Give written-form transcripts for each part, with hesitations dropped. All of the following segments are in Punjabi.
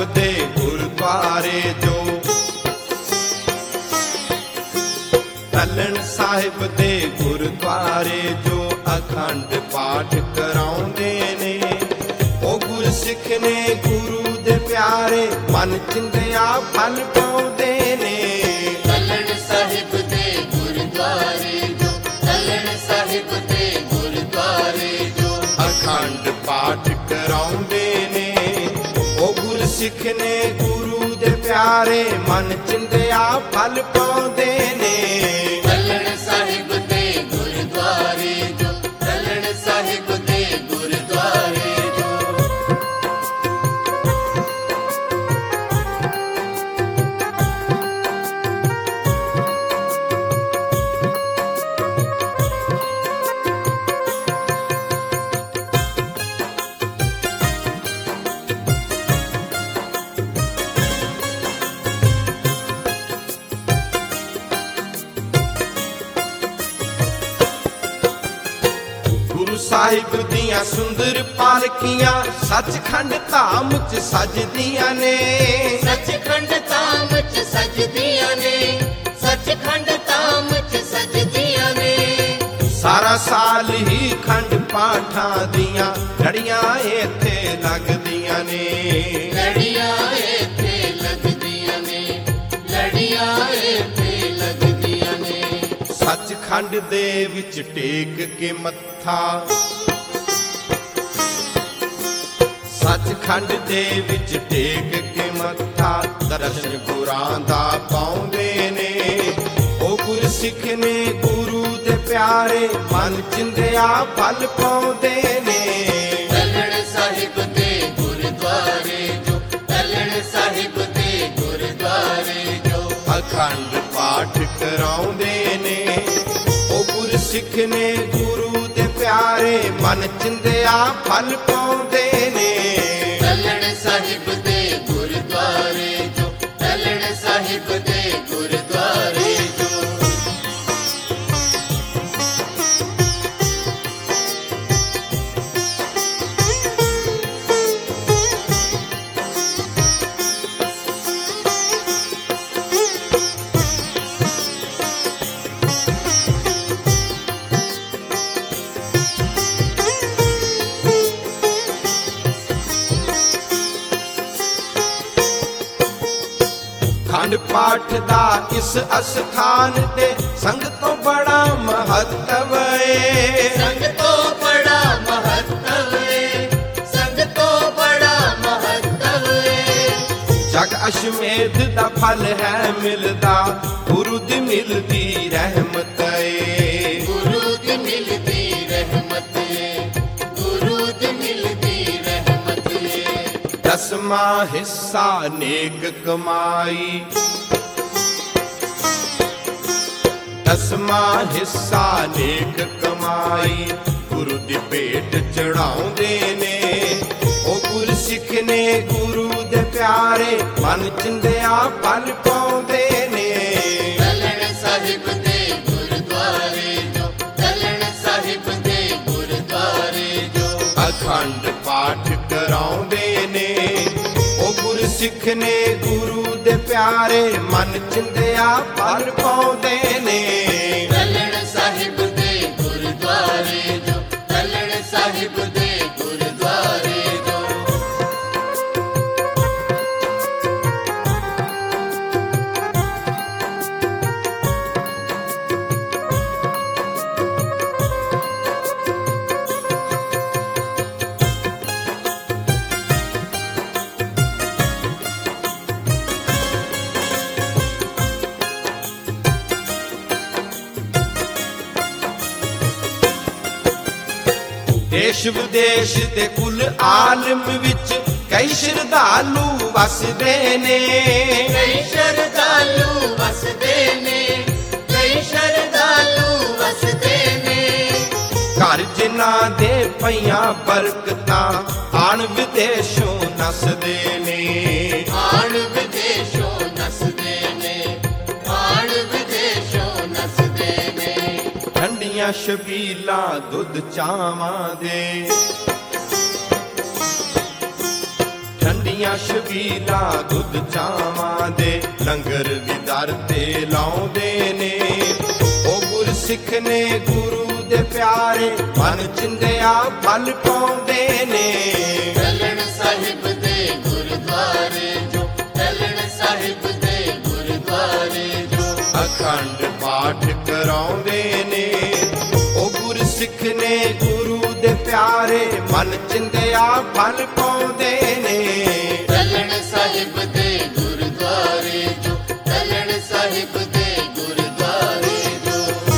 ਦੇ ਗੁਰਦੁਆਰੇ ਜੋ, ਤਲਣ ਸਾਹਿਬ ਦੇ ਗੁਰਦੁਆਰੇ ਜੋ ਅਖੰਡ ਪਾਠ ਕਰਾਉਂਦੇ ਨੇ। ਉਹ ਗੁਰਸਿੱਖ ਨੇ ਗੁਰੂ ਦੇ ਪਿਆਰੇ, ਮਨ ਚਿੰਦਿਆ ਫਲ ਪਾਉਂਦੇ ਨੇ। ਤਲਣ ਸਾਹਿਬ ਦੇ ਗੁਰਦੁਆਰੇ ਜੋ, ਤਲਣ ਸਾਹਿਬ ਦੇ ਗੁਰਦੁਆਰੇ ਜੋ ਅਖੰਡ ਪਾਠ ਕਰਾਉਂਦੇ ਨੇ। ਉਹ ਗੁਰਸਿੱਖ ਨੇ ਗੁਰੂ ਦੇ ਪਿਆਰੇ, ਮਨ ਚਿੰਦਿਆ ਫਲ ਪਾਉਂਦੇ ਨੇ। ਤਲਣ ਸਾਹਿਬ ਦੇ ਗੁਰਦੁਆਰੇ ਜੋ, ਤਲਣ ਸਾਹਿਬ ਦੇ ਗੁਰਦੁਆਰੇ ਜੋ। ਗੁਰੂ ਸਾਹਿਬ ਦੀਆਂ ਸੁੰਦਰ ਪਾਲਕੀਆਂ ਸੱਚਖੰਡ ਧਾਮ ਚ ਸਜਦੀਆਂ ਨੇ। ਸੱਚਖੰਡ ਧਾਮ ਚ ਸਜਦੀਆਂ ਨੇ, ਸੱਚਖੰਡ ਧਾਮ ਚ ਸਜਦੀਆਂ ਨੇ। ਸਾਰਾ ਸਾਲ ਹੀ ਖੰਡ ਪਾਠਾਂ ਦੀਆਂ ਲੜੀਆਂ ਇੱਥੇ ਲੱਗਦੀਆਂ ਨੇ। ਲੜੀਆਂ ਇੱਥੇ ਲੱਗਦੀਆਂ ਨੇ, ਲੜੀਆਂ ਇੱਥੇ ਲੱਗਦੀਆਂ ਨੇ। ਸੱਚਖੰਡ ਦੇ ਵਿੱਚ ਟੇਕ ਕੇ ਮੱਥਾ, ਸੱਚਖੰਡ ਦੇ ਵਿੱਚ ਟੇਕ ਕੇ ਮੱਥਾ, ਦਰਸ਼ਨ ਗੁਰਾਂ ਦਾ ਪਾਉਂਦੇ ਨੇ। ਉਹ ਗੁਰਸਿੱਖ ਨੇ ਗੁਰੂ ਦੇ ਪਿਆਰੇ, ਮਨ ਚਿੰਦਿਆ ਫਲ ਪਾਉਂਦੇ ਨੇ। ਤਲਣ ਸਾਹਿਬ ਦੇ ਗੁਰਦੁਆਰੇ ਜੋ, ਤਲਣ ਸਾਹਿਬ ਦੇ ਗੁਰਦੁਆਰੇ ਜੋ ਅਖੰਡ ਪਾਠ ਕਰਾਉਂਦੇ ਨੇ। ਉਹ ਗੁਰਸਿੱਖ ਨੇ ਗੁਰੂ ਦੇ ਪਿਆਰੇ, ਮਨ ਚਿੰਦਿਆ ਫਲ ਪਾਉਂਦੇ ਨੇ। ਤਲਣ ਸਾਹਿਬ ਦੇ ਗੁਰਦੁਆਰੇ ਜੋ, ਤਲਣ ਸਾਹਿਬ ਦੇ ਗੁਰਦੁਆਰੇ ਜੋ। ਖੰਡ ਪਾਠ ਦਾ ਇਸ ਅਸਥਾਨ ਤੇ ਸੰਗਤੋਂ ਬੜਾ ਮਹੱਤਵ ਏ। ਸੰਗ ਤੋਂ ਬੜਾ ਮਹੱਤਵ ਏ, ਸੰਗ ਤੋਂ ਬੜਾ ਮਹੱਤਵ ਏ। ਜਗ ਅਸ਼ਮੇਧ ਦਾ ਫਲ ਹੈ ਮਿਲਦਾ, ਗੁਰੂ ਦੀ ਮਿਲਦੀ ਰਹਿਮਤ ਏ। ਗੁਰੂ ਦੀ ਮਿਲਦੀ ਰਹਿਮਤ ਏ, ਗੁਰੂ ਦੀ ਮਿਲਦੀ ਰਹਿਮਤ ਏ। ਦਸਵਾਂ ਹਿੱਸਾ ਨੇਕ ਕਮਾਈ, ਦਸਵਾਂ ਹਿੱਸਾ ਨੇਕ ਕਮਾਈ, ਗੁਰੂ ਦੀ ਭੇਟ ਚੜਾਉਂਦੇ ਨੇ। ਉਹ ਗੁਰਸਿੱਖ ਨੇ ਗੁਰੂ ਦੇ ਪਿਆਰੇ, ਮਨ ਚਿੰਦਿਆ ਫਲ ਪਾਉਂਦੇ ਨੇ। ਤਲਣ ਸਾਹਿਬ ਦੇ ਗੁਰਦੁਆਰੇ ਜੋ, ਤਲਣ ਸਾਹਿਬ ਦੇ ਗੁਰਦੁਆਰੇ ਜੋ ਅਖੰਡ ਪਾਠ ਕਰਾਉਂਦੇ ਨੇ। ਉਹ ਗੁਰਸਿੱਖ ਨੇ ਗੁਰੂ ਦੇ ਪਿਆਰੇ, ਮਨ ਚਿੰਦਿਆ ਫਲ ਪਾਉਂਦੇ ਨੇ। ਤਲਣ ਸਾਹਿਬ ਦੇ ਗੁਰਦੁਆਰੇ ਜੋ, ਤਲਣ ਸਾਹਿਬ ਦੇ ਗੁਰਦੁਆਰੇ ਜੋ। ਦੇਸ਼ ਵਿਦੇਸ਼ ਦੇ ਕੁੱਲ ਆਲਮ ਵਿੱਚ ਕਈ ਸ਼ਰਧਾਲੂ ਵਸਦੇ ਨੇ। ਕਈ ਸ਼ਰਧਾਲੂ ਵਸਦੇ ਨੇ, ਕਈ ਸ਼ਰਧਾਲੂ ਵਸਦੇ ਨੇ। ਘਰ ਜਿਨ੍ਹਾਂ ਦੇ ਪਈਆਂ ਬਰਕਤਾਂ, ਆਣ ਵਿਦੇਸ਼ੋਂ ਨਸਦੇ ਨੇ। ਆਣ ਵਿਦੇਸ਼ੋਂ ਨਸਦੇ ਨੇ, ਆਣ ਵਿਦੇਸ਼ੋਂ ਨਸਦੇ ਨੇ। ਠੰਡੀਆਂ ਛਬੀਲਾਂ ਦੁੱਧ ਚਾਵਾਂ ਦੇ, ਲੱਸੀਆਂ ਛਬੀਲਾਂ ਦੁੱਧ ਚਾਵਾਂ ਦੇ ਲੰਗਰ ਵੀ ਦਰ ਤੇ ਲਾਉਂਦੇ ਨੇ। ਉਹ ਗੁਰਸਿੱਖ ਨੇ ਗੁਰੂ ਦੇ ਪਿਆਰੇ ਮਨ ਚਿੰਦਿਆ ਫਲ ਪਾਉਂਦੇ ਨੇ। ਟੱਲਣ ਸਾਹਿਬ ਦੇ ਗੁਰਦੁਆਰੇ ਜੋ, ਟੱਲਣ ਸਾਹਿਬ ਦੇ ਗੁਰਦੁਆਰੇ ਜੋ, ਅਖੰਡ ਪਾਠ ਕਰਾਉਂਦੇ ਨੇ। ਉਹ ਗੁਰਸਿੱਖ ਨੇ ਗੁਰੂ ਦੇ ਪਿਆਰੇ ਮਨ ਚਿੰਦਿਆ ਫਲ ਪਾਉਂਦੇ ਨੇ। ਟੱਲਣ ਸਾਹਿਬ ਦੇ ਗੁਰਦੁਆਰੇ ਜੋ, ਟੱਲਣ ਸਾਹਿਬ ਦੇ ਗੁਰਦੁਆਰੇ ਜੋ।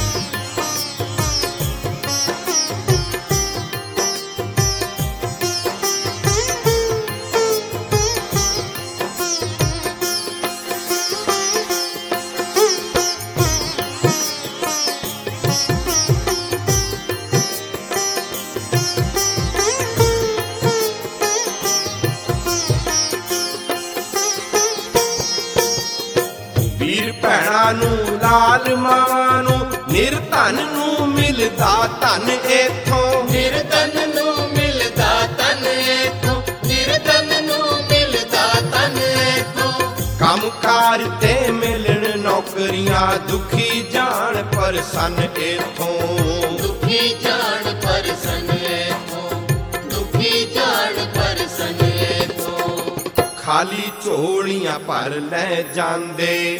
ਵੀਰ ਭੈਣਾਂ ਨੂੰ ਲਾਲ ਮਾਵਾਂ ਨੂੰ ਨਿਰਧਨ ਨੂੰ ਮਿਲਦਾ ਧਨ ਏਥੋਂ। ਨਿਰਧਨ ਨੂੰ ਮਿਲਦਾ ਧਨ ਏਥੋਂ, ਨਿਰਧਨ ਨੂੰ ਮਿਲਦਾ ਧਨ ਏਥੋਂ। ਕੰਮਕਾਰ ਤੇ ਮਿਲਣ ਨੌਕਰੀਆਂ ਦੁਖੀ ਜਾਣ ਪਰਸਨ ਏਥੋਂ। ਦੁਖੀ ਜਾਣ ਪਰਸਨ ਏਥੋਂ, ਦੁਖੀ ਜਾਣ ਪਰਸਨ ਏਥੋਂ। ਖਾਲੀ ਝੋਲੀਆਂ ਭਰ ਲੈ ਜਾਂਦੇ,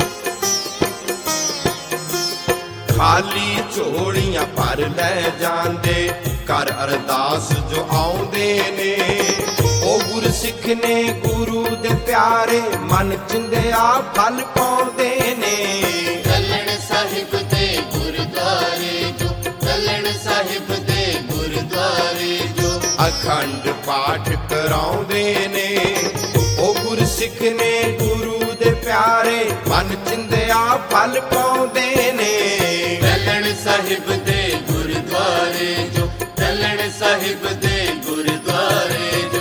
ਖਾਲੀ ਝੋਲੀਆਂ ਭਰ ਲੈ ਜਾਂਦੇ। ਘਰ ਅਰਦਾਸ ਜੋ ਆਉਂਦੇ ਨੇ। ਉਹ ਗੁਰਸਿੱਖ ਨੇ ਗੁਰੂ ਦੇ ਪਿਆਰੇ ਮਨ ਚਿੰਦਿਆ ਫਲ ਪਾਉਂਦੇ ਨੇ। ਟੱਲਣ ਸਾਹਿਬ ਦੇ ਗੁਰਦੁਆਰੇ ਜੋ, ਟੱਲਣ ਸਾਹਿਬ ਦੇ ਗੁਰਦੁਆਰੇ ਜੋ, ਅਖੰਡ ਪਾਠ ਕਰਾਉਂਦੇ ਨੇ। ਉਹ ਗੁਰਸਿੱਖ ਨੇ ਗੁਰੂ ਦੇ ਪਿਆਰੇ ਮਨ ਚਿੰਦਿਆ ਫਲ ਪਾਉਂਦੇ ਨੇ। ਟੱਲਣ ਸਾਹਿਬ ਦੇ ਗੁਰਦੁਆਰੇ ਜੋ, ਟੱਲਣ ਸਾਹਿਬ ਦੇ ਗੁਰਦੁਆਰੇ ਜੋ।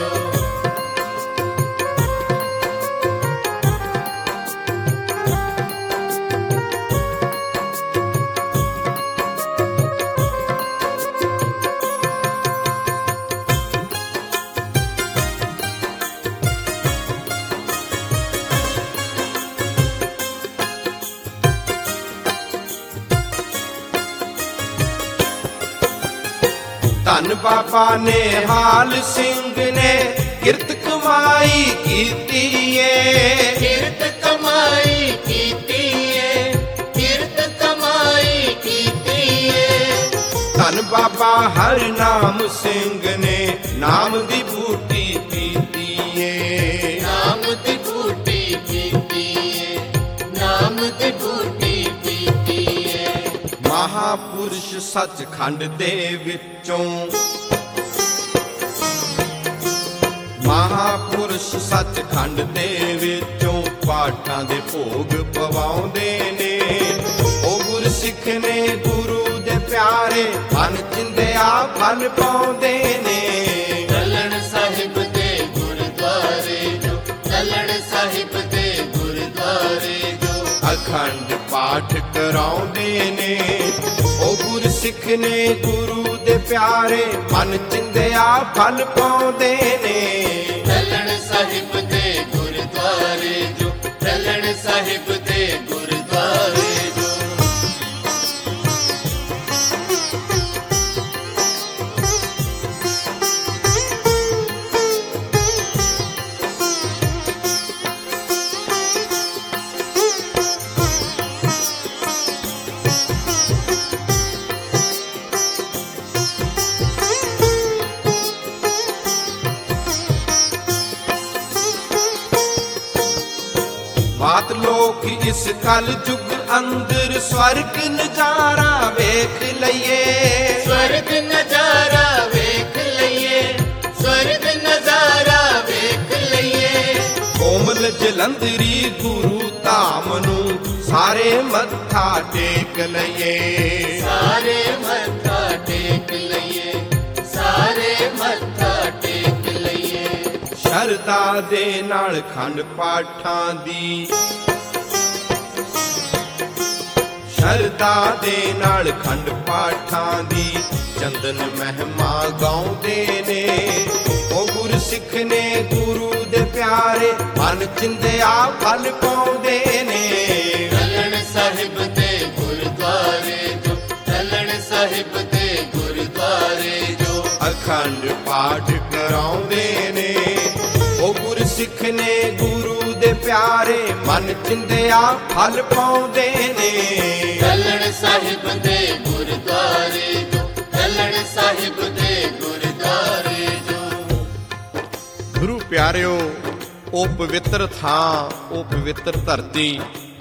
ਧੰਨ ਬਾਬਾ ਨਿਹਾਲ ਸਿੰਘ ਨੇ ਕਿਰਤ ਕਮਾਈ ਕੀਤੀ ਏ। ਕਿਰਤ ਕਮਾਈ ਕੀਤੀ ਏ, ਕਿਰਤ ਕਮਾਈ ਕੀਤੀ ਏ। ਧੰਨ ਬਾਬਾ ਹਰਿ ਨਾਮ ਸਿੰਘ ਨੇ ਨਾਮ ਦੀ ਬੂਟੀ ਪੀਤੀ ਏ। ਨਾਮ ਦੀ ਬੂਟੀ ਪੀਤੀ ਏ, ਨਾਮ ਦੀ ਬੂਟੀ ਪੀਤੀ ਏ। ਮਹਾਪੁਰਸ਼ ਸੱਚਖੰਡ ਦੇ ਵਿੱਚੋਂ, ਮਹਾਪੁਰਸ਼ ਸੱਚਖੰਡ ਦੇ ਵਿੱਚੋਂ ਪਾਠਾਂ ਦੇ ਭੋਗ ਪਵਾਉਂਦੇ ਨੇ। ਉਹ ਗੁਰਸਿੱਖ ਨੇ ਗੁਰੂ ਦੇ ਪਿਆਰੇ ਮਨ ਚਿੰਦਿਆ ਫਲ ਪਾਉਂਦੇ ਨੇ। ਟੱਲਣ ਸਾਹਿਬ ਦੇ ਗੁਰਦੁਆਰੇ ਜੋ, ਟੱਲਣ ਸਾਹਿਬ ਦੇ ਗੁਰਦੁਆਰੇ ਜੋ, ਅਖੰਡ ਪਾਠ ਕਰਾਉਂਦੇ ਨੇ। ਉਹ ਗੁਰਸਿੱਖ ਨੇ ਗੁਰੂ ਦੇ ਪਿਆਰੇ ਮਨ ਚਿੰਦਿਆ ਫਲ ਪਾਉਂਦੇ ਨੇ। ਟੱਲਣ ਸਾਹਿਬ ਦੇ ਗੁਰਦੁਆਰੇ ਜੋ, ਟੱਲਣ ਸਾਹਿਬ ਦੇ ਗੁਰਦੁਆਰੇ ਜੋ। ਬਾਤ ਲੋਕ ਇਸ ਕਲ ਯੁਗ ਅੰਦਰ ਸਵਰਗ ਨਜ਼ਾਰਾ ਵੇਖ ਲਈਏ। ਸਵਰਗ ਨਜ਼ਾਰਾ ਵੇਖ ਲਈਏ, ਸਵਰਗ ਨਜ਼ਾਰਾ ਵੇਖ ਲਈਏ। ਕੋਮਲ ਜਲੰਧਰੀ ਗੁਰੂ ਧਾਮ ਨੂੰ ਸਾਰੇ ਮੱਥਾ ਟੇਕ ਲਈਏ। ਸਾਰੇ ਮੱਥਾ ਟੇਕ ਲਈਏ, ਸਾਰੇ ਮੱਥਾ ਟੇਕ ਲਈਏ। ਸ਼ਰਧਾ ਦੇ ਨਾਲ ਖੰਡ ਪਾਠਾਂ ਦੀ, ਸ਼ਰਧਾ ਦੇ ਨਾਲ ਖੰਡ ਪਾਠਾਂ ਦੀ ਚੰਦਨ ਮਹਿਮਾ ਗਾਉਂਦੇ ਨੇ। ਉਹ ਗੁਰਸਿੱਖ ਨੇ ਗੁਰੂ ਦੇ ਪਿਆਰੇ, ਮਨ ਚਿੰਦਿਆ ਫਲ ਪਾਉਂਦੇ ਨੇ। ਟੱਲਣ ਸਾਹਿਬ ਦੇ ਗੁਰਦੁਆਰੇ ਜੋ, ਟੱਲਣ ਸਾਹਿਬ ਦੇ ਗੁਰਦੁਆਰੇ ਜੋ, ਅਖੰਡ ਪਾਠ ਕਰਾਉਂਦੇ ਨੇ। ਉਹ ਗੁਰਸਿੱਖ ਨੇ ਗੁਰੂ ਦੇ ਪਿਆਰੇ, ਮਨ ਚਿੰਦਿਆ ਫਲ ਪਾਉਂਦੇ ਨੇ। ਟੱਲਣ ਸਾਹਿਬ ਦੇ ਗੁਰਦੁਆਰੇ ਜੋ, ਟੱਲਣ ਸਾਹਿਬ ਦੇ ਗੁਰਦੁਆਰੇ ਜੋ। ਗੁਰੂ ਪਿਆਰਿਓ, ਉਹ ਪਵਿੱਤਰ ਥਾਂ, ਉਹ ਪਵਿੱਤਰ ਧਰਤੀ,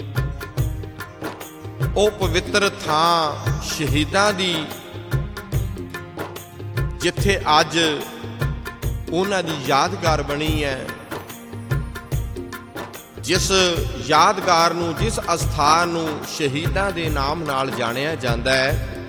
ਉਹ ਪਵਿੱਤਰ ਥਾਂ ਸ਼ਹੀਦਾਂ ਦੀ, ਜਿੱਥੇ ਅੱਜ ਉਹਨਾਂ ਦੀ ਯਾਦਗਾਰ ਬਣੀ ਹੈ। ਜਿਸ ਯਾਦਗਾਰ ਨੂੰ, ਜਿਸ ਅਸਥਾਨ ਨੂੰ ਸ਼ਹੀਦਾਂ ਦੇ ਨਾਮ ਨਾਲ ਜਾਣਿਆ ਜਾਂਦਾ ਹੈ,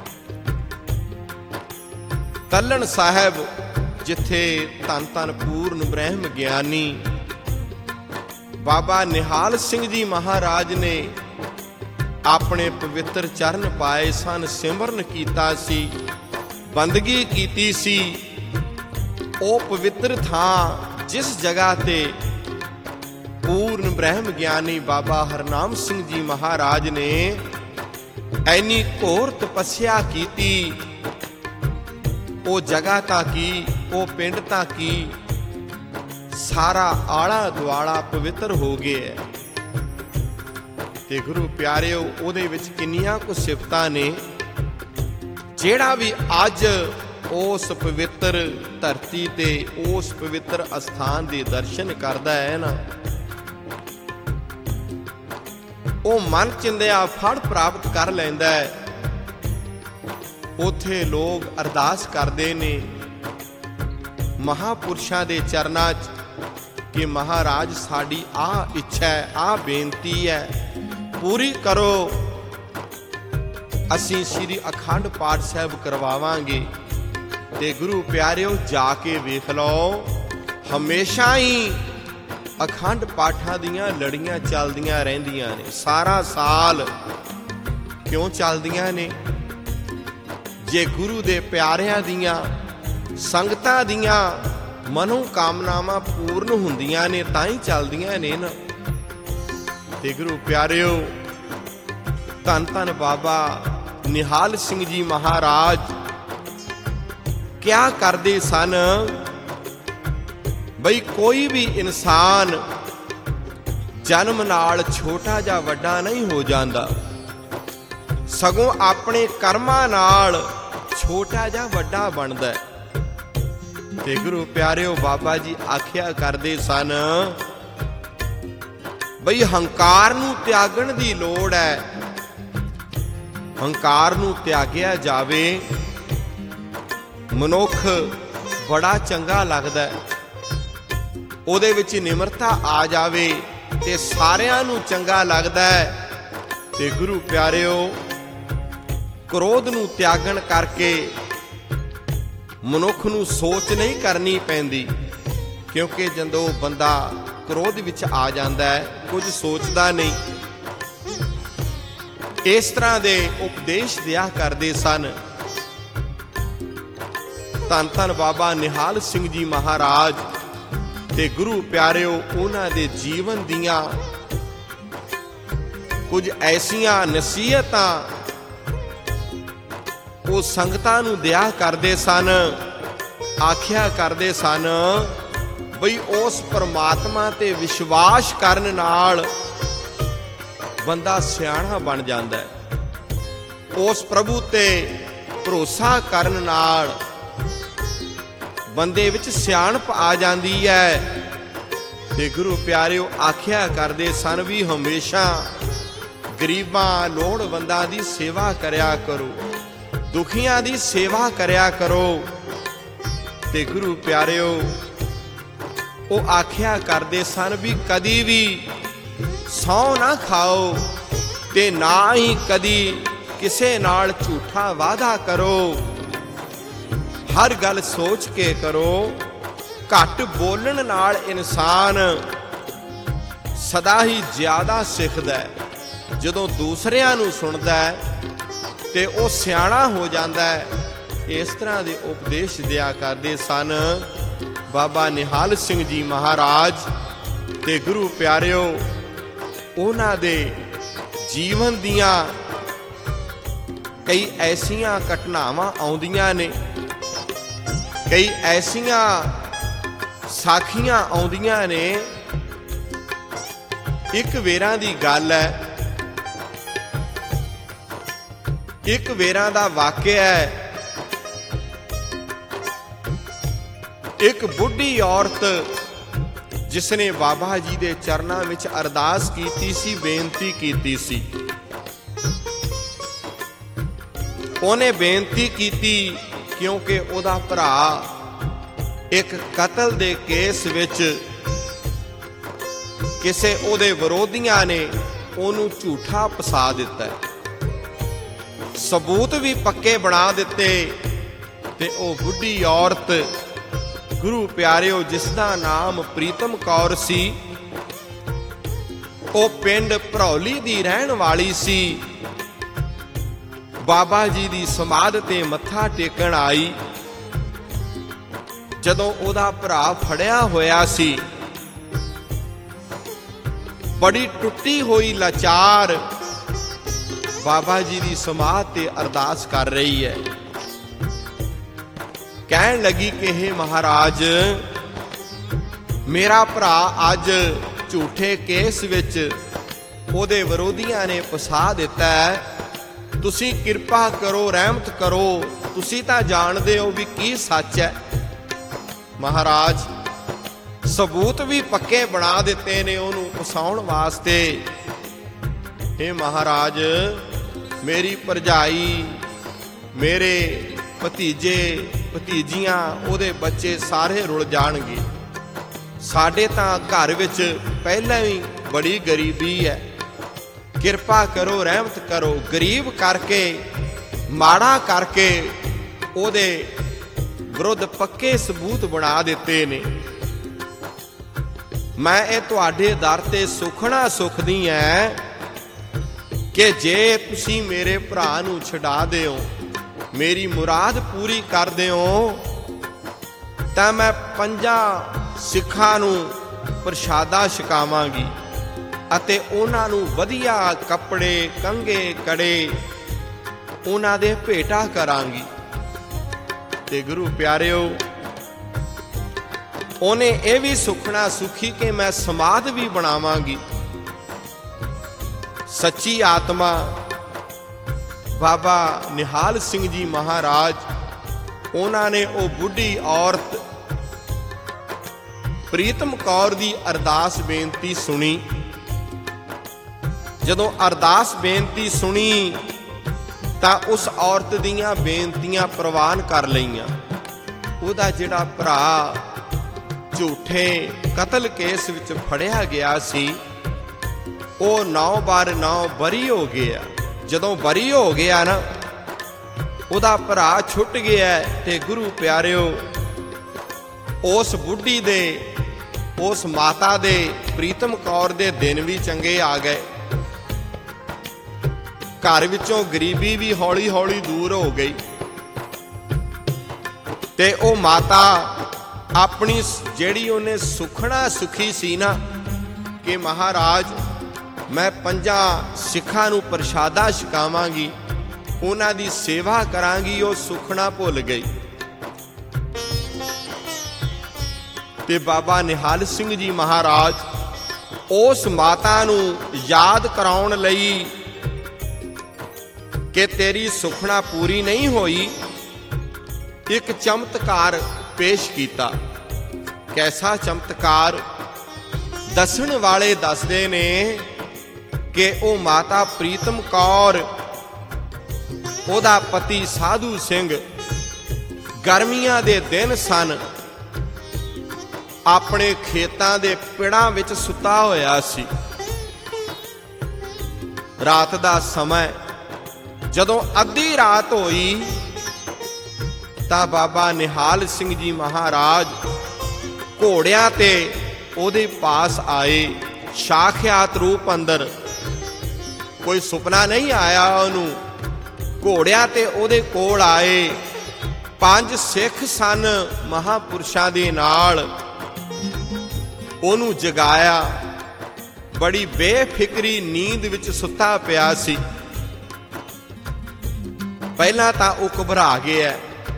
ਤੱਲਣ ਸਾਹਿਬ, ਜਿੱਥੇ ਧੰਨ ਧੰਨ ਪੂਰਨ ਬ੍ਰਹਮ ਗਿਆਨੀ ਬਾਬਾ ਨਿਹਾਲ ਸਿੰਘ ਜੀ ਮਹਾਰਾਜ ਨੇ ਆਪਣੇ ਪਵਿੱਤਰ ਚਰਨ ਪਾਏ ਸਨ, ਸਿਮਰਨ ਕੀਤਾ ਸੀ, ਬੰਦਗੀ ਕੀਤੀ ਸੀ। ਉਹ ਪਵਿੱਤਰ ਥਾਂ, ਜਿਸ ਜਗ੍ਹਾ ਤੇ ਪੂਰਨ ਬ੍ਰਹਮ ਗਿਆਨੀ ਬਾਬਾ ਹਰਨਾਮ ਸਿੰਘ ਜੀ ਮਹਾਰਾਜ ਨੇ ਐਨੀ ਘੋਰ ਤਪੱਸਿਆ ਕੀਤੀ, ਉਹ ਜਗ੍ਹਾ ਤਾਂ ਕੀ, ਉਹ ਪਿੰਡ ਤਾਂ ਕੀ, ਸਾਰਾ ਆਲਾ ਦੁਆਲਾ ਪਵਿੱਤਰ ਹੋ ਗਿਆ। ਤੇ ਗੁਰੂ ਪਿਆਰਿਓ, ਉਹਦੇ ਵਿੱਚ ਕਿੰਨੀਆਂ ਕੁ ਸਿਫਤਾਂ ਨੇ। ਜਿਹੜਾ ਵੀ ਅੱਜ ਉਸ ਪਵਿੱਤਰ ਧਰਤੀ ਤੇ, ਉਸ ਪਵਿੱਤਰ ਅਸਥਾਨ ਦੇ ਦਰਸ਼ਨ ਕਰਦਾ ਹੈ ਨਾ, ਉਹ ਮਨ ਚਿੰਦਿਆ ਫਲ ਪ੍ਰਾਪਤ ਕਰ ਲੈਂਦਾ ਹੈ। ਉੱਥੇ ਲੋਕ ਅਰਦਾਸ ਕਰਦੇ ਨੇ ਮਹਾਪੁਰਸ਼ਾਂ ਦੇ ਚਰਨਾਂ 'ਚ ਕਿ ਮਹਾਰਾਜ, ਸਾਡੀ ਆਹ ਇੱਛਾ ਹੈ, ਆਹ ਬੇਨਤੀ ਹੈ, ਪੂਰੀ ਕਰੋ। ਅਸੀਂ ਸ੍ਰੀ ਅਖੰਡ ਪਾਠ ਸਾਹਿਬ ਕਰਵਾਵਾਂਗੇ। ਤੇ ਗੁਰੂ ਪਿਆਰਿਓ, ਜਾ ਕੇ ਵੇਖ ਲਓ, ਹਮੇਸ਼ਾ ਹੀ ਅਖੰਡ ਪਾਠਾਂ ਦੀਆਂ ਲੜੀਆਂ ਚੱਲਦੀਆਂ ਰਹਿੰਦੀਆਂ ਨੇ। ਸਾਰਾ ਸਾਲ ਕਿਉਂ ਚੱਲਦੀਆਂ ਨੇ? ਜੇ ਗੁਰੂ ਦੇ ਪਿਆਰਿਆਂ ਦੀਆਂ, ਸੰਗਤਾਂ ਦੀਆਂ ਮਨੋ ਕਾਮਨਾਵਾਂ ਪੂਰਨ ਹੁੰਦੀਆਂ ਨੇ ਤਾਂ ਹੀ ਚੱਲਦੀਆਂ ਨੇ ਨਾ। ਤੇ ਗੁਰੂ ਪਿਆਰਿਓ, ਧੰਨ ਧੰਨ ਬਾਬਾ ਨਿਹਾਲ ਸਿੰਘ ਜੀ ਮਹਾਰਾਜ ਕਿਆ ਕਰਦੇ ਸਨ ਬਈ, ਕੋਈ ਵੀ ਇਨਸਾਨ ਜਨਮ ਨਾਲ ਛੋਟਾ ਜਾਂ ਵੱਡਾ ਨਹੀਂ ਹੋ ਜਾਂਦਾ, ਸਗੋਂ ਆਪਣੇ ਕਰਮਾਂ ਨਾਲ ਛੋਟਾ ਜਾਂ ਵੱਡਾ ਬਣਦਾ ਹੈ। ਤੇ ਗੁਰੂ ਪਿਆਰਿਓ, ਬਾਬਾ ਜੀ ਆਖਿਆ ਕਰਦੇ ਸਨ ਬਈ ਹੰਕਾਰ ਨੂੰ ਤਿਆਗਣ ਦੀ ਲੋੜ ਹੈ। ਹੰਕਾਰ ਨੂੰ ਤਿਆਗਿਆ ਜਾਵੇ, ਮਨੁੱਖ ਬੜਾ ਚੰਗਾ ਲੱਗਦਾ ਹੈ। ਉਹਦੇ ਵਿੱਚ ਨਿਮਰਤਾ ਆ ਜਾਵੇ ਤੇ ਸਾਰਿਆਂ ਨੂੰ ਚੰਗਾ ਲੱਗਦਾ ਹੈ। ਤੇ ਗੁਰੂ ਪਿਆਰਿਓ, ਕ੍ਰੋਧ ਨੂੰ ਤਿਆਗਣ ਕਰਕੇ ਮਨੁੱਖ ਨੂੰ ਸੋਚ ਨਹੀਂ ਕਰਨੀ ਪੈਂਦੀ, ਕਿਉਂਕਿ ਜਦੋਂ ਬੰਦਾ ਕ੍ਰੋਧ ਵਿੱਚ ਆ ਜਾਂਦਾ ਹੈ, ਕੁਝ ਸੋਚਦਾ ਨਹੀਂ। ਇਸ ਤਰ੍ਹਾਂ ਦੇ ਉਪਦੇਸ਼ ਦਿਆ ਕਰਦੇ ਸਨ ਧੰਨ ਧੰਨ ਬਾਬਾ ਨਿਹਾਲ ਸਿੰਘ ਜੀ ਮਹਾਰਾਜ। ਤੇ ਗੁਰੂ ਪਿਆਰਿਓ, ਉਹਨਾਂ ਦੇ ਜੀਵਨ ਦੀਆਂ ਕੁਝ ਐਸੀਆਂ ਨਸੀਹਤਾਂ ਉਹ ਸੰਗਤਾਂ ਨੂੰ ਦਿਆ ਕਰਦੇ ਸਨ। ਆਖਿਆ ਕਰਦੇ ਸਨ ਬਈ ਉਸ ਪਰਮਾਤਮਾ ਤੇ ਵਿਸ਼ਵਾਸ ਕਰਨ ਨਾਲ ਬੰਦਾ ਸਿਆਣਾ ਬਣ ਜਾਂਦਾ ਹੈ। ਉਸ ਪ੍ਰਭੂ ਤੇ ਭਰੋਸਾ ਕਰਨ ਨਾਲ ਬੰਦੇ ਵਿੱਚ ਸਿਆਣਪ ਆ ਜਾਂਦੀ ਹੈ। ਤੇ ਗੁਰੂ ਪਿਆਰਿਓ, ਆਖਿਆ ਕਰਦੇ ਸਨ ਵੀ ਹਮੇਸ਼ਾ ਗਰੀਬਾਂ, ਲੋੜਵੰਦਾਂ ਦੀ ਸੇਵਾ ਕਰਿਆ ਕਰੋ, ਦੁਖੀਆਂ ਦੀ ਸੇਵਾ ਕਰਿਆ ਕਰੋ। ਤੇ ਗੁਰੂ ਪਿਆਰਿਓ, ਉਹ ਆਖਿਆ ਕਰਦੇ ਸਨ ਵੀ ਕਦੀ ਵੀ ਸਹੁੰ ਨਾ ਖਾਓ ਤੇ ਨਾ ਹੀ ਕਦੀ ਕਿਸੇ ਨਾਲ ਝੂਠਾ ਵਾਅਦਾ ਕਰੋ। ਹਰ ਗੱਲ ਸੋਚ ਕੇ ਕਰੋ। ਘੱਟ ਬੋਲਣ ਨਾਲ ਇਨਸਾਨ ਸਦਾ ਹੀ ਜ਼ਿਆਦਾ ਸਿੱਖਦਾ ਹੈ। ਜਦੋਂ ਦੂਸਰਿਆਂ ਨੂੰ ਸੁਣਦਾ ਹੈ ਤੇ ਉਹ ਸਿਆਣਾ ਹੋ ਜਾਂਦਾ ਹੈ। ਇਸ ਤਰ੍ਹਾਂ ਦੇ ਉਪਦੇਸ਼ ਦਿਆ ਕਰਦੇ ਸਨ ਬਾਬਾ ਨਿਹਾਲ ਸਿੰਘ ਜੀ ਮਹਾਰਾਜ। ਤੇ ਗੁਰੂ ਪਿਆਰਿਓ, ਉਹਨਾਂ ਦੇ ਜੀਵਨ ਦੀਆਂ ਕਈ ਐਸੀਆਂ ਘਟਨਾਵਾਂ ਆਉਂਦੀਆਂ ਨੇ, ਕਈ ਐਸੀਆਂ ਸਾਖੀਆਂ ਆਉਂਦੀਆਂ ਨੇ। ਇੱਕ ਵੇਰਾਂ ਦੀ ਗੱਲ ਹੈ, ਇੱਕ ਵੇਰਾਂ ਦਾ ਵਾਕਿਆ ਹੈ। ਇੱਕ ਬੁੱਢੀ ਔਰਤ ਜਿਸ ਨੇ ਬਾਬਾ ਜੀ ਦੇ ਚਰਨਾਂ ਵਿੱਚ ਅਰਦਾਸ ਕੀਤੀ ਸੀ, ਬੇਨਤੀ ਕੀਤੀ ਸੀ। ਉਹਨੇ ਬੇਨਤੀ ਕੀਤੀ ਕਿਉਂਕਿ ਉਹਦਾ ਭਰਾ ਇੱਕ ਕਤਲ ਦੇ ਕੇਸ ਵਿੱਚ ਕਿਸੇ ਉਹਦੇ ਵਿਰੋਧੀਆਂ ਨੇ ਉਹਨੂੰ ਝੂਠਾ ਫਸਾ ਦਿੱਤਾ, ਸਬੂਤ ਵੀ ਪੱਕੇ ਬਣਾ ਦਿੱਤੇ। ਤੇ ਉਹ ਬੁੱਢੀ ਔਰਤ ਗੁਰੂ ਪਿਆਰਿਓ, ਜਿਸ ਦਾ ਨਾਮ ਪ੍ਰੀਤਮ ਕੌਰ ਸੀ, ਉਹ ਪਿੰਡ ਭਰੌਲੀ ਦੀ ਰਹਿਣ ਵਾਲੀ ਸੀ। ਬਾਬਾ ਜੀ ਦੀ ਸਮਾਧ ਤੇ ਮੱਥਾ ਟੇਕਣ ਆਈ। ਜਦੋਂ ਉਹਦਾ ਭਰਾ ਫੜਿਆ ਹੋਇਆ ਸੀ, ਬੜੀ ਟੁੱਟੀ ਹੋਈ ਲਾਚਾਰ ਬਾਬਾ ਜੀ ਦੀ ਸਮਾਧ ਤੇ ਅਰਦਾਸ ਕਰ ਰਹੀ ਹੈ। ਕਹਿਣ ਲੱਗੀ ਕਿ ਹੇ ਮਹਾਰਾਜ, ਮੇਰਾ ਭਰਾ ਅੱਜ ਝੂਠੇ ਕੇਸ ਵਿੱਚ ਉਹਦੇ ਵਿਰੋਧੀਆਂ ਨੇ ਫਸਾ ਦਿੱਤਾ ਹੈ, ਤੁਸੀਂ ਕਿਰਪਾ ਕਰੋ, ਰਹਿਮਤ ਕਰੋ। ਤੁਸੀਂ ਤਾਂ ਜਾਣਦੇ ਹੋ ਵੀ ਕੀ ਸੱਚ ਹੈ। ਮਹਾਰਾਜ, ਸਬੂਤ ਵੀ ਪੱਕੇ ਬਣਾ ਦਿੱਤੇ ਨੇ ਉਹਨੂੰ ਫਸਾਉਣ ਵਾਸਤੇ। ਹੇ ਮਹਾਰਾਜ, ਮੇਰੀ ਭਰਜਾਈ, ਮੇਰੇ ਭਤੀਜੇ ਭਤੀਜੀਆਂ, ਉਹਦੇ ਬੱਚੇ ਸਾਰੇ ਰੁਲ ਜਾਣਗੇ। ਸਾਡੇ ਤਾਂ ਘਰ ਵਿੱਚ ਪਹਿਲਾਂ ਹੀ ਬੜੀ ਗਰੀਬੀ ਹੈ, ਕਿਰਪਾ ਕਰੋ, ਰਹਿਮਤ ਕਰੋ। ਗਰੀਬ ਕਰਕੇ, ਮਾੜਾ ਕਰਕੇ ਉਹਦੇ ਵਿਰੁੱਧ ਪੱਕੇ ਸਬੂਤ ਬਣਾ ਦਿੱਤੇ ਨੇ। ਮੈਂ ਇਹ ਤੁਹਾਡੇ ਦਰ ਤੇ ਸੁਖਣਾ ਸੁਖਦੀ ਐ ਕਿ ਜੇ ਤੁਸੀਂ ਮੇਰੇ ਭਰਾ ਨੂੰ ਛਡਾ ਦਿਓ, ਮੇਰੀ ਮੁਰਾਦ ਪੂਰੀ ਕਰ ਦਿਓ, ਤਾਂ ਮੈਂ 5 ਸਿੱਖਾਂ ਨੂੰ ਪ੍ਰਸ਼ਾਦਾ ਛਕਾਵਾਂਗੀ ਅਤੇ ਉਹਨਾਂ ਨੂੰ ਵਧੀਆ ਕੱਪੜੇ, ਕੰਘੇ, ਕੜੇ ਉਹਨਾਂ ਦੇ ਭੇਟਾ ਕਰਾਂਗੀ। ਤੇ ਗੁਰੂ ਪਿਆਰਿਓ, ਉਹਨੇ ਇਹ ਵੀ ਸੁਖਣਾ ਸੁਖੀ ਕਿ ਮੈਂ ਸਮਾਧ ਵੀ ਬਣਾਵਾਂਗੀ। ਸੱਚੀ ਆਤਮਾ ਬਾਬਾ ਨਿਹਾਲ ਸਿੰਘ ਜੀ ਮਹਾਰਾਜ, ਉਹਨਾਂ ਨੇ ਉਹ ਬੁੱਢੀ ਔਰਤ ਪ੍ਰੀਤਮ ਕੌਰ ਦੀ ਅਰਦਾਸ ਬੇਨਤੀ ਸੁਣੀ। ਜਦੋਂ ਅਰਦਾਸ ਬੇਨਤੀ ਸੁਣੀ ਤਾਂ ਉਸ ਔਰਤ ਦੀਆਂ ਬੇਨਤੀਆਂ ਪ੍ਰਵਾਨ ਕਰ ਲਈਆਂ। ਉਹਦਾ ਜਿਹੜਾ ਭਰਾ ਝੂਠੇ ਕਤਲ ਕੇਸ ਵਿੱਚ ਫੜਿਆ ਗਿਆ ਸੀ, ਉਹ 9/9 ਬਰੀ ਹੋ ਗਿਆ। ਜਦੋਂ ਬਰੀ ਹੋ ਗਿਆ ਨਾ, ਉਹਦਾ ਭਰਾ ਛੁੱਟ ਗਿਆ। ਤੇ ਗੁਰੂ ਪਿਆਰਿਓ, ਉਸ ਬੁੱਢੀ ਦੇ, ਉਸ ਮਾਤਾ ਦੇ, ਪ੍ਰੀਤਮ ਕੌਰ ਦੇ ਦਿਨ ਵੀ ਚੰਗੇ ਆ ਗਏ। ਘਰ ਵਿੱਚੋਂ ਗਰੀਬੀ ਵੀ ਹੌਲੀ ਹੌਲੀ ਦੂਰ ਹੋ ਗਈ। ਤੇ ਉਹ ਮਾਤਾ ਆਪਣੀ ਜਿਹੜੀ ਉਹਨੇ ਸੁਖਣਾ ਸੁਖੀ ਸੀ ਨਾ ਕਿ ਮਹਾਰਾਜ, ਮੈਂ 5 ਸਿੱਖਾਂ ਨੂੰ ਪ੍ਰਸ਼ਾਦਾ ਛਕਾਵਾਂਗੀ, ਉਹਨਾਂ ਦੀ ਸੇਵਾ ਕਰਾਂਗੀ, ਉਹ ਸੁਖਣਾ ਭੁੱਲ ਗਈ। ਤੇ ਬਾਬਾ ਨਿਹਾਲ ਸਿੰਘ ਜੀ ਮਹਾਰਾਜ ਉਸ ਮਾਤਾ ਨੂੰ ਯਾਦ ਕਰਾਉਣ ਲਈ ਕਿ ਤੇਰੀ ਸੁਖਣਾ ਪੂਰੀ ਨਹੀਂ ਹੋਈ, ਇੱਕ ਚਮਤਕਾਰ ਪੇਸ਼ ਕੀਤਾ। ਕੈਸਾ ਚਮਤਕਾਰ? ਦੱਸਣ ਵਾਲੇ ਦੱਸਦੇ ਨੇ ਕਿ ਉਹ ਮਾਤਾ ਪ੍ਰੀਤਮ ਕੌਰ, ਉਹਦਾ ਪਤੀ ਸਾਧੂ ਸਿੰਘ, ਗਰਮੀਆਂ ਦੇ ਦਿਨ ਸਨ, ਆਪਣੇ ਖੇਤਾਂ ਦੇ ਪਿੜਾਂ ਵਿੱਚ ਸੁੱਤਾ ਹੋਇਆ ਸੀ। ਰਾਤ ਦਾ ਸਮਾਂ, ਜਦੋਂ ਅੱਧੀ ਰਾਤ ਹੋਈ ਤਾਂ ਬਾਬਾ ਨਿਹਾਲ ਸਿੰਘ ਜੀ ਮਹਾਰਾਜ ਘੋੜਿਆਂ ਤੇ ਉਹਦੇ ਪਾਸ ਆਏ। ਸਾਖਿਆਤ ਰੂਪ ਅੰਦਰ, ਕੋਈ ਸੁਪਨਾ ਨਹੀਂ ਆਇਆ ਉਹਨੂੰ। ਘੋੜਿਆਂ ਤੇ ਉਹਦੇ ਕੋਲ ਆਏ ਪੰਜ ਸਿੱਖ ਸਨ ਮਹਾਪੁਰਸ਼ਾਂ ਦੇ ਨਾਲ ਉਹਨੂੰ ਜਗਾਇਆ। ਬੜੀ ਬੇਫਿਕਰੀ ਨੀਂਦ ਵਿੱਚ ਸੁੱਤਾ ਪਿਆ ਸੀ। ਪਹਿਲਾਂ ਤਾਂ ਉਹ ਘਬਰਾ ਗਿਆ,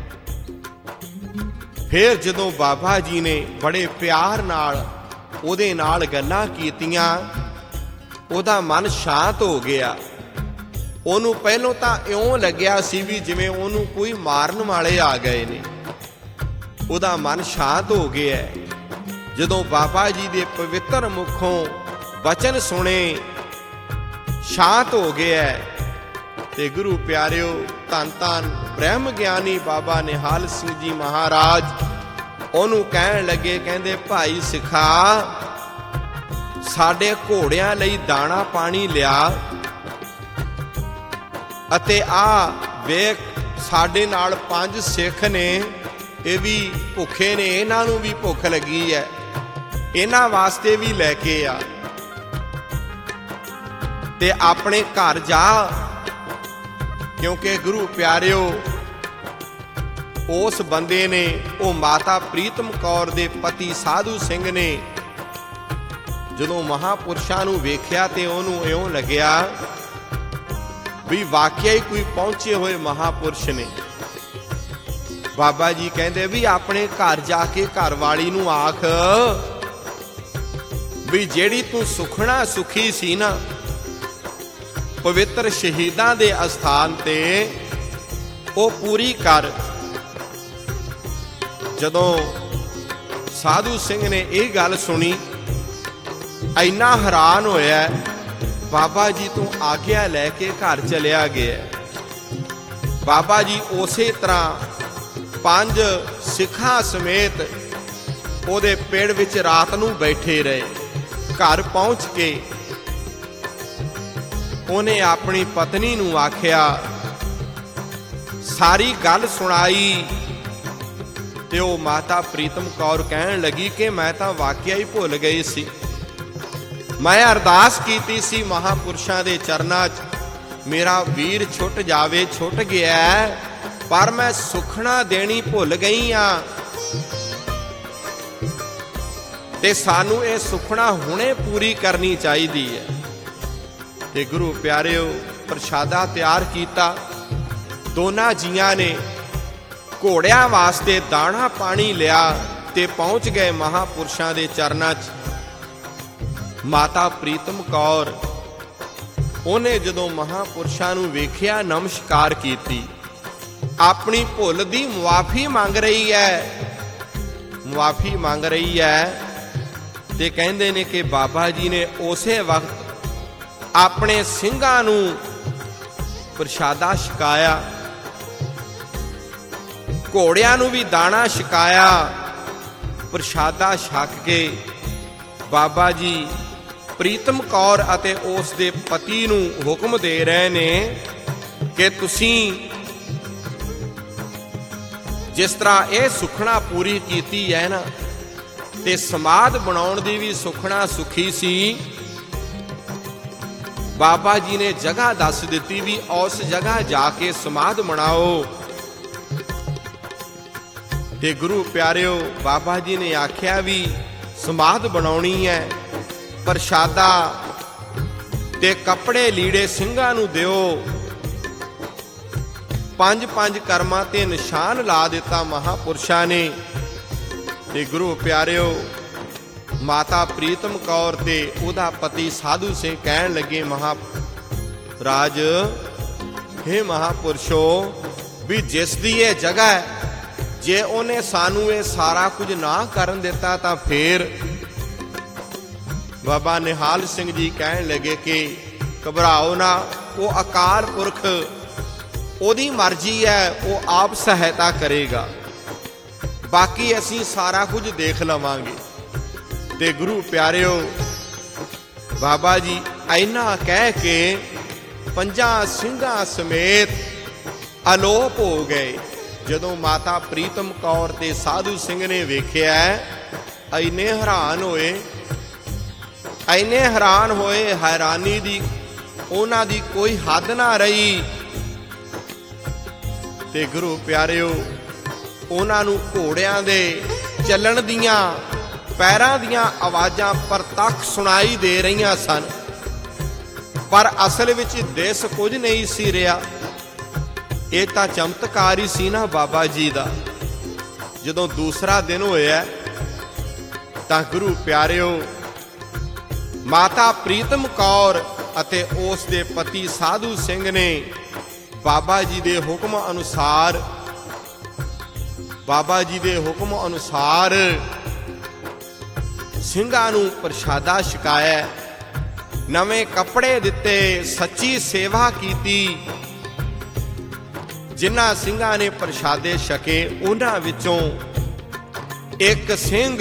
ਫਿਰ ਜਦੋਂ ਬਾਬਾ ਜੀ ਨੇ ਬੜੇ ਪਿਆਰ ਨਾਲ ਉਹਦੇ ਨਾਲ ਗੱਲਾਂ ਕੀਤੀਆਂ, ਉਹਦਾ ਮਨ ਸ਼ਾਂਤ ਹੋ ਗਿਆ। ਉਹਨੂੰ ਪਹਿਲੋਂ ਤਾਂ ਇਉਂ ਲੱਗਿਆ ਸੀ ਵੀ ਜਿਵੇਂ ਉਹਨੂੰ ਕੋਈ ਮਾਰਨ ਵਾਲੇ ਆ ਗਏ ਨੇ। ਉਹਦਾ ਮਨ ਸ਼ਾਂਤ ਹੋ ਗਿਆ ਜਦੋਂ ਬਾਬਾ ਜੀ ਦੇ ਪਵਿੱਤਰ ਮੁਖੋਂ ਬਚਨ ਸੁਣੇ, ਸ਼ਾਂਤ ਹੋ ਗਿਆ। ਤੇ ਗੁਰੂ ਪਿਆਰਿਓ, ਧੰਨ ਧੰਨ ਬ੍ਰਹਮ ਗਿਆਨੀ ਬਾਬਾ ਨਿਹਾਲ ਸਿੰਘ ਜੀ ਮਹਾਰਾਜ ਉਹਨੂੰ ਕਹਿਣ ਲੱਗੇ, ਕਹਿੰਦੇ ਭਾਈ ਸਿੱਖਾ, ਸਾਡੇ ਘੋੜਿਆਂ ਲਈ ਦਾਣਾ ਪਾਣੀ ਲਿਆ, ਅਤੇ ਆ ਵੇਖ ਸਾਡੇ ਨਾਲ ਪੰਜ ਸਿੱਖ ਨੇ, ਇਹ ਵੀ ਭੁੱਖੇ ਨੇ, ਇਹਨਾਂ ਨੂੰ ਵੀ ਭੁੱਖ ਲੱਗੀ ਹੈ, ਇਹਨਾਂ ਵਾਸਤੇ ਵੀ ਲੈ ਕੇ ਆ, ਤੇ ਆਪਣੇ ਘਰ ਜਾ। ਕਿਉਂਕਿ ਗੁਰੂ ਪਿਆਰਿਓ, ਉਸ ਬੰਦੇ ਨੇ, ਉਹ ਮਾਤਾ ਪ੍ਰੀਤਮ ਕੌਰ ਦੇ ਪਤੀ ਸਾਧੂ ਸਿੰਘ ਨੇ ਜਦੋਂ ਮਹਾਪੁਰਸ਼ਾਂ ਨੂੰ ਵੇਖਿਆ ਤੇ ਉਹਨੂੰ ਇਉਂ ਲੱਗਿਆ ਵੀ ਵਾਕਿਆ ਹੀ ਕੋਈ ਪਹੁੰਚੇ ਹੋਏ ਮਹਾਪੁਰਸ਼ ਨੇ। ਬਾਬਾ ਜੀ ਕਹਿੰਦੇ ਵੀ ਆਪਣੇ ਘਰ ਜਾ ਕੇ ਘਰ ਵਾਲੀ ਨੂੰ ਆਖ ਵੀ ਜਿਹੜੀ ਤੂੰ ਸੁਖਣਾ ਸੁਖੀ ਸੀ ਨਾ ਪਵਿੱਤਰ ਸ਼ਹੀਦਾਂ ਦੇ ਅਸਥਾਨ ਤੇ, ਉਹ ਪੂਰੀ ਕਰ। ਜਦੋਂ ਸਾਧੂ ਸਿੰਘ ਨੇ ਇਹ ਗੱਲ ਸੁਣੀ, ਇੰਨਾ ਹੈਰਾਨ ਹੋਇਆ, ਬਾਬਾ ਜੀ ਤੋਂ ਆਗਿਆ ਲੈ ਕੇ ਘਰ ਚਲਿਆ ਗਿਆ। ਬਾਬਾ ਜੀ ਉਸੇ ਤਰ੍ਹਾਂ ਪੰਜ ਸਿੱਖਾਂ ਸਮੇਤ ਉਹਦੇ ਪੇੜ ਵਿੱਚ ਰਾਤ ਨੂੰ ਬੈਠੇ ਰਹੇ। ਘਰ ਪਹੁੰਚ ਕੇ ਉਹਨੇ ਆਪਣੀ ਪਤਨੀ ਨੂੰ ਆਖਿਆ, ਸਾਰੀ ਗੱਲ ਸੁਣਾਈ, ਤੇ ਉਹ ਮਾਤਾ ਪ੍ਰੀਤਮ ਕੌਰ ਕਹਿਣ ਲੱਗੀ ਕਿ ਮੈਂ ਤਾਂ ਵਾਕਿਆ ਹੀ ਭੁੱਲ ਗਈ ਸੀ। ਮੈਂ ਅਰਦਾਸ ਕੀਤੀ ਸੀ ਮਹਾਪੁਰਸ਼ਾਂ ਦੇ ਚਰਨਾਂ 'ਚ, ਮੇਰਾ ਵੀਰ ਛੁੱਟ ਜਾਵੇ, ਛੁੱਟ ਗਿਆ, ਪਰ ਮੈਂ ਸੁਖਣਾ ਦੇਣੀ ਭੁੱਲ ਗਈ ਆ, ਤੇ ਸਾਨੂੰ ਇਹ ਸੁਖਣਾ ਹੁਣੇ ਪੂਰੀ ਕਰਨੀ ਚਾਹੀਦੀ ਹੈ। ਤੇ ਗੁਰੂ ਪਿਆਰਿਓ, ਪ੍ਰਸ਼ਾਦਾ ਤਿਆਰ ਕੀਤਾ। ਦੋਨਾਂ ਜੀਆਂ ਨੇ ਘੋੜਿਆਂ ਵਾਸਤੇ ਦਾਣਾ ਪਾਣੀ ਲਿਆ ਤੇ ਪਹੁੰਚ ਗਏ ਮਹਾਪੁਰਸ਼ਾਂ ਦੇ ਚਰਨਾਂ 'ਚ। ਮਾਤਾ ਪ੍ਰੀਤਮ ਕੌਰ, ਉਹਨੇ ਜਦੋਂ ਮਹਾਪੁਰਸ਼ਾਂ ਨੂੰ ਵੇਖਿਆ, ਨਮਸਕਾਰ ਕੀਤੀ, ਆਪਣੀ ਭੁੱਲ ਦੀ ਮੁਆਫੀ ਮੰਗ ਰਹੀ ਹੈ, ਮੁਆਫੀ ਮੰਗ ਰਹੀ ਹੈ। ਤੇ ਕਹਿੰਦੇ ਨੇ ਕਿ ਬਾਬਾ ਜੀ ਨੇ ਉਸੇ ਵਕਤ ਆਪਣੇ ਸਿੰਘਾਂ ਨੂੰ ਪ੍ਰਸ਼ਾਦਾ ਛਕਾਇਆ, ਘੋੜਿਆਂ ਨੂੰ ਵੀ ਦਾਣਾ ਛਕਾਇਆ। ਪ੍ਰਸ਼ਾਦਾ ਛਕ ਕੇ ਬਾਬਾ ਜੀ ਪ੍ਰੀਤਮ ਕੌਰ ਅਤੇ ਉਸ ਦੇ ਪਤੀ ਨੂੰ ਹੁਕਮ ਦੇ ਰਹੇ ਨੇ ਕਿ ਤੁਸੀਂ ਜਿਸ ਤਰ੍ਹਾਂ ਇਹ ਸੁਖਣਾ ਪੂਰੀ ਕੀਤੀ ਹੈ ਨਾ, ਤੇ ਸਮਾਧ ਬਣਾਉਣ ਦੀ ਵੀ ਸੁਖਣਾ ਸੁਖੀ ਸੀ। ਬਾਬਾ ਜੀ ਨੇ ਜਗ੍ਹਾ ਦੱਸ ਦਿੱਤੀ ਵੀ ਉਸ ਜਗ੍ਹਾ ਜਾ ਕੇ ਸਮਾਧ ਬਣਾਓ। ਤੇ ਗੁਰੂ ਪਿਆਰਿਓ, ਬਾਬਾ ਜੀ ਨੇ ਆਖਿਆ ਵੀ ਸਮਾਧ ਬਣਾਉਣੀ ਹੈ, ਪ੍ਰਸ਼ਾਦਾ ਤੇ ਕੱਪੜੇ ਲੀੜੇ ਸਿੰਘਾਂ ਨੂੰ ਦਿਓ। ਪੰਜ ਪੰਜ ਕਰਮਾਂ ਤੇ ਨਿਸ਼ਾਨ ਲਾ ਦਿੱਤਾ ਮਹਾਪੁਰਸ਼ਾਂ ਨੇ। ਤੇ ਗੁਰੂ ਪਿਆਰਿਓ, ਮਾਤਾ ਪ੍ਰੀਤਮ ਕੌਰ ਤੇ ਉਹਦਾ ਪਤੀ ਸਾਧੂ ਸਿੰਘ ਕਹਿਣ ਲੱਗੇ, ਮਹਾਰਾਜ, ਹੇ ਮਹਾਪੁਰਸ਼ੋ, ਵੀ ਜਿਸ ਦੀ ਇਹ ਜਗ੍ਹਾ ਹੈ, ਜੇ ਉਹਨੇ ਸਾਨੂੰ ਇਹ ਸਾਰਾ ਕੁਝ ਨਾ ਕਰਨ ਦਿੱਤਾ ਤਾਂ ਫੇਰ। ਬਾਬਾ ਨਿਹਾਲ ਸਿੰਘ ਜੀ ਕਹਿਣ ਲੱਗੇ ਕਿ ਘਬਰਾਓ ਨਾ, ਉਹ ਅਕਾਲ ਪੁਰਖ, ਉਹਦੀ ਮਰਜ਼ੀ ਹੈ, ਉਹ ਆਪ ਸਹਾਇਤਾ ਕਰੇਗਾ, ਬਾਕੀ ਅਸੀਂ ਸਾਰਾ ਕੁਝ ਦੇਖ ਲਵਾਂਗੇ। ਤੇ ਗੁਰੂ ਪਿਆਰਿਓ, ਬਾਬਾ ਜੀ ਇੰਨਾ ਕਹਿ ਕੇ ਪੰਜਾਂ ਸਿੰਘਾਂ ਸਮੇਤ ਅਲੋਪ ਹੋ ਗਏ। ਜਦੋਂ ਮਾਤਾ ਪ੍ਰੀਤਮ ਕੌਰ ਤੇ ਸਾਧੂ ਸਿੰਘ ਨੇ ਵੇਖਿਆ, ਇੰਨੇ ਹੈਰਾਨ ਹੋਏ, ਇੰਨੇ ਹੈਰਾਨ ਹੋਏ, ਹੈਰਾਨੀ ਦੀ ਉਹਨਾਂ ਦੀ ਕੋਈ ਹੱਦ ਨਾ ਰਹੀ। ਤੇ ਗੁਰੂ ਪਿਆਰਿਓ, ਉਹਨਾਂ ਨੂੰ ਘੋੜਿਆਂ ਦੇ ਚੱਲਣ ਦੀਆਂ, ਪੈਰਾਂ ਦੀਆਂ ਆਵਾਜ਼ਾਂ ਪ੍ਰਤੱਖ ਸੁਣਾਈ ਦੇ ਰਹੀਆਂ ਸਨ, ਪਰ ਅਸਲ ਵਿੱਚ ਦਿਸ ਕੁਝ ਨਹੀਂ ਸੀ ਰਿਹਾ। ਇਹ ਤਾਂ ਚਮਤਕਾਰ ਹੀ ਸੀ ਨਾ ਬਾਬਾ ਜੀ ਦਾ। ਜਦੋਂ ਦੂਸਰਾ ਦਿਨ ਹੋਇਆ ਤਾਂ ਗੁਰੂ ਪਿਆਰਿਓ, ਮਾਤਾ ਪ੍ਰੀਤਮ ਕੌਰ ਅਤੇ ਉਸ ਦੇ ਪਤੀ ਸਾਧੂ ਸਿੰਘ ਨੇ ਬਾਬਾ ਜੀ ਦੇ ਹੁਕਮ ਅਨੁਸਾਰ ਸਿੰਘਾਂ ਨੂੰ ਪ੍ਰਸ਼ਾਦਾ ਛਕਾਇਆ, ਨਵੇਂ ਕੱਪੜੇ ਦਿੱਤੇ, ਸੱਚੀ ਸੇਵਾ ਕੀਤੀ। ਜਿਨ੍ਹਾਂ ਸਿੰਘਾਂ ਨੇ ਪ੍ਰਸ਼ਾਦੇ ਛਕੇ ਉਹਨਾਂ ਵਿੱਚੋਂ ਇੱਕ ਸਿੰਘ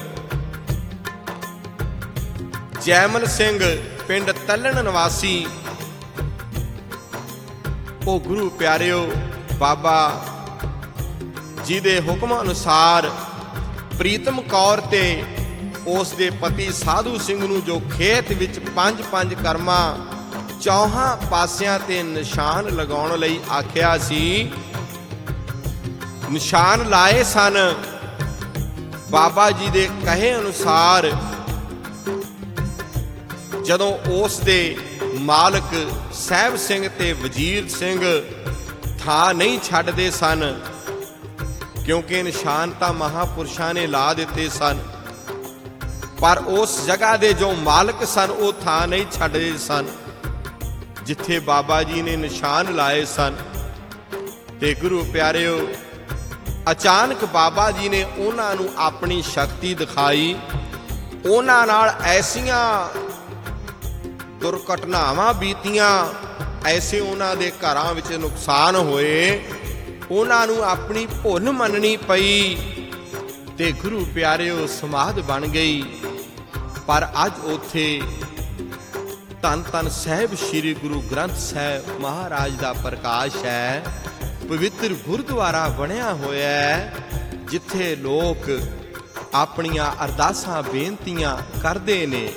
ਜੈਮਲ ਸਿੰਘ, ਪਿੰਡ ਤਲਣ ਨਿਵਾਸੀ, ਉਹ ਗੁਰੂ ਪਿਆਰਿਓ ਬਾਬਾ ਜੀ ਦੇ ਹੁਕਮ ਅਨੁਸਾਰ ਪ੍ਰੀਤਮ ਕੌਰ ਤੇ ਉਸ ਦੇ ਪਤੀ ਸਾਧੂ ਸਿੰਘ ਨੂੰ ਜੋ ਖੇਤ ਵਿੱਚ 5-5 ਕਰਮਾਂ ਚੌਹਾਂ ਪਾਸਿਆਂ ਤੇ ਨਿਸ਼ਾਨ ਲਗਾਉਣ ਲਈ ਆਖਿਆ ਸੀ, ਨਿਸ਼ਾਨ ਲਾਏ ਸਨ। ਬਾਬਾ ਜੀ ਦੇ ਕਹੇ ਅਨੁਸਾਰ ਜਦੋਂ ਉਸ ਦੇ ਮਾਲਕ ਸਾਹਿਬ ਸਿੰਘ ਤੇ ਵਜ਼ੀਰ ਸਿੰਘ ਥਾਂ ਨਹੀਂ ਛੱਡਦੇ ਸਨ, ਕਿਉਂਕਿ ਨਿਸ਼ਾਨ ਤਾਂ ਮਹਾਪੁਰਸ਼ਾਂ ਨੇ ਲਾ ਦਿੱਤੇ ਸਨ, ਪਰ ਉਸ ਜਗ੍ਹਾ ਦੇ ਜੋ ਮਾਲਕ ਸਨ ਉਹ ਥਾਂ ਨਹੀਂ ਛੱਡਦੇ ਸਨ ਜਿੱਥੇ ਬਾਬਾ ਜੀ ਨੇ ਨਿਸ਼ਾਨ ਲਾਏ ਸਨ। ਤੇ ਗੁਰੂ ਪਿਆਰਿਓ, ਅਚਾਨਕ ਬਾਬਾ ਜੀ ਨੇ ਉਹਨਾਂ ਨੂੰ ਆਪਣੀ ਸ਼ਕਤੀ ਦਿਖਾਈ। ਉਹਨਾਂ ਨਾਲ ਐਸੀਆਂ ਦੁਰਘਟਨਾਵਾਂ ਬੀਤੀਆਂ, ਐਸੇ ਉਹਨਾਂ ਦੇ ਘਰਾਂ ਵਿੱਚ ਨੁਕਸਾਨ ਹੋਏ, ਉਹਨਾਂ ਨੂੰ ਆਪਣੀ ਭੁੱਲ ਮੰਨਣੀ ਪਈ ਤੇ ਗੁਰੂ ਪਿਆਰਿਓ ਸਮਾਧ ਬਣ ਗਈ। ਪਰ ਅੱਜ ਉੱਥੇ ਧੰਨ ਧੰਨ ਸਾਹਿਬ ਸ੍ਰੀ ਗੁਰੂ ਗ੍ਰੰਥ ਸਾਹਿਬ ਮਹਾਰਾਜ ਦਾ ਪ੍ਰਕਾਸ਼ ਹੈ। ਪਵਿੱਤਰ ਗੁਰਦੁਆਰਾ ਬਣਿਆ ਹੋਇਆ ਹੈ, ਜਿੱਥੇ ਲੋਕ ਆਪਣੀਆਂ ਅਰਦਾਸਾਂ ਬੇਨਤੀਆਂ ਕਰਦੇ ਨੇ।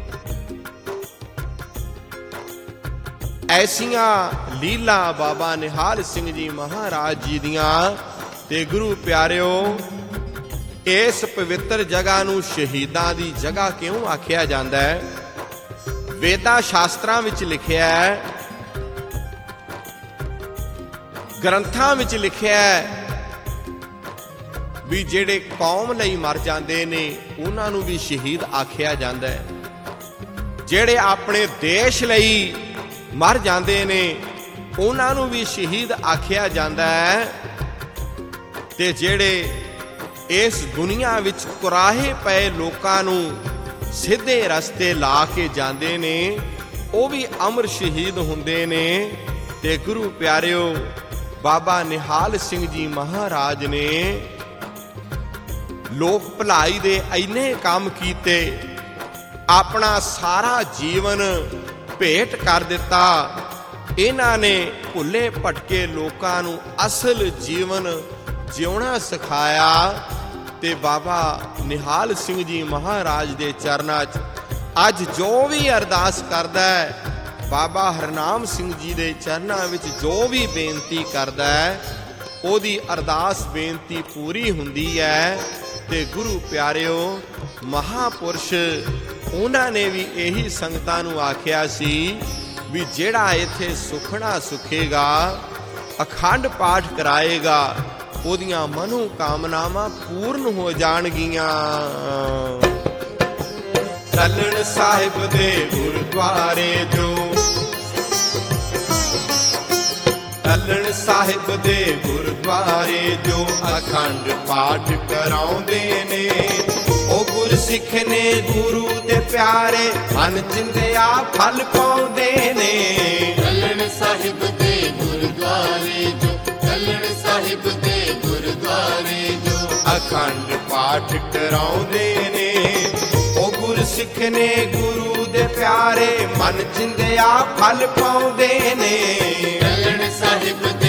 ਐਸੀਆਂ ਲੀਲਾ ਬਾਬਾ ਨਿਹਾਲ ਸਿੰਘ ਜੀ ਮਹਾਰਾਜ ਜੀ ਦੀਆਂ। ਤੇ ਗੁਰੂ ਪਿਆਰਿਓ, ਇਸ ਪਵਿੱਤਰ ਜਗ੍ਹਾ ਨੂੰ ਸ਼ਹੀਦਾਂ ਦੀ ਜਗ੍ਹਾ ਕਿਉਂ ਆਖਿਆ ਜਾਂਦਾ ਹੈ? ਵੇਦਾਂ ਸ਼ਾਸਤਰਾਂ ਵਿੱਚ ਲਿਖਿਆ ਹੈ, ਗ੍ਰੰਥਾਂ ਵਿੱਚ ਲਿਖਿਆ ਹੈ ਵੀ ਜਿਹੜੇ ਕੌਮ ਲਈ ਮਰ ਜਾਂਦੇ ਨੇ ਉਹਨਾਂ ਨੂੰ ਵੀ ਸ਼ਹੀਦ ਆਖਿਆ ਜਾਂਦਾ ਹੈ। ਜਿਹੜੇ ਆਪਣੇ ਦੇਸ਼ ਲਈ ਮਰ ਜਾਂਦੇ ਨੇ ਉਹਨਾਂ ਨੂੰ ਵੀ ਸ਼ਹੀਦ ਆਖਿਆ ਜਾਂਦਾ ਹੈ। ਤੇ ਜਿਹੜੇ ਇਸ ਦੁਨੀਆ ਵਿੱਚ ਕੁਰਾਹੇ ਪਏ ਲੋਕਾਂ ਨੂੰ ਸਿੱਧੇ ਰਸਤੇ ਲਾ ਕੇ ਜਾਂਦੇ ਨੇ, ਉਹ ਵੀ ਅਮਰ ਸ਼ਹੀਦ ਹੁੰਦੇ ਨੇ। ਤੇ ਗੁਰੂ ਪਿਆਰਿਓ, ਬਾਬਾ ਨਿਹਾਲ ਸਿੰਘ ਜੀ ਮਹਾਰਾਜ ਨੇ ਲੋਕ ਭਲਾਈ ਦੇ ਇੰਨੇ ਕੰਮ ਕੀਤੇ, ਆਪਣਾ ਸਾਰਾ ਜੀਵਨ ਭੇਟ ਕਰ ਦਿੱਤਾ। ਇਹਨਾਂ ਨੇ ਭੁੱਲੇ ਭਟਕੇ ਲੋਕਾਂ ਨੂੰ ਅਸਲ ਜੀਵਨ ਜਿਉਣਾ ਸਿਖਾਇਆ। ਤੇ ਬਾਬਾ ਨਿਹਾਲ ਸਿੰਘ ਜੀ ਮਹਾਰਾਜ ਦੇ ਚਰਨਾਂ 'ਚ ਅੱਜ ਜੋ ਵੀ ਅਰਦਾਸ ਕਰਦਾ ਹੈ, ਬਾਬਾ ਹਰਨਾਮ ਸਿੰਘ ਜੀ ਦੇ ਚਰਨਾਂ ਵਿੱਚ ਜੋ ਵੀ ਬੇਨਤੀ ਕਰਦਾ ਹੈ, ਉਹਦੀ ਅਰਦਾਸ ਬੇਨਤੀ ਪੂਰੀ ਹੁੰਦੀ ਹੈ। ਤੇ ਗੁਰੂ ਪਿਆਰਿਓ, ਮਹਾਪੁਰਸ਼ ਉਹਨਾਂ ਨੇ ਵੀ ਇਹੀ ਸੰਗਤਾਂ ਨੂੰ ਆਖਿਆ ਸੀ ਵੀ ਜਿਹੜਾ ਇੱਥੇ ਸੁਖਣਾ ਸੁਖੇਗਾ, ਅਖੰਡ ਪਾਠ ਕਰਾਏਗਾ, ਉਹਦੀਆਂ ਮਨੋ ਕਾਮਨਾਵਾਂ ਪੂਰਨ ਹੋ ਜਾਣਗੀਆਂ। ਤਲਣ ਸਾਹਿਬ ਦੇ ਗੁਰਦੁਆਰੇ ਜੋ, ਤਲਣ ਸਾਹਿਬ ਦੇ ਗੁਰਦੁਆਰੇ ਜੋ ਅਖੰਡ ਪਾਠ ਕਰਾਉਂਦੇ ਨੇ, ਉਹ ਗੁਰਸਿੱਖ ਨੇ ਗੁਰੂ ਦੇ ਪਿਆਰੇ ਮਨ ਚਿੰਦਿਆ ਫਲ ਪਾਉਂਦੇ ਨੇ। ਤਲਣ ਸਾਹਿਬ ਦੇ ਗੁਰਦੁਆਰੇ ਜੋ, ਤਲਣ ਸਾਹਿਬ ਦੇ ਗੁਰਦੁਆਰੇ ਜੋ ਅਖੰਡ ਪਾਠ ਕਰਾਉਂਦੇ ਨੇ, ਉਹ ਗੁਰਸਿੱਖ ਨੇ ਗੁਰੂ ਦੇ ਪਿਆਰੇ ਮਨ ਚਿੰਦਿਆ ਫਲ ਪਾਉਂਦੇ ਨੇ। ਤਲਣ ਸਾਹਿਬ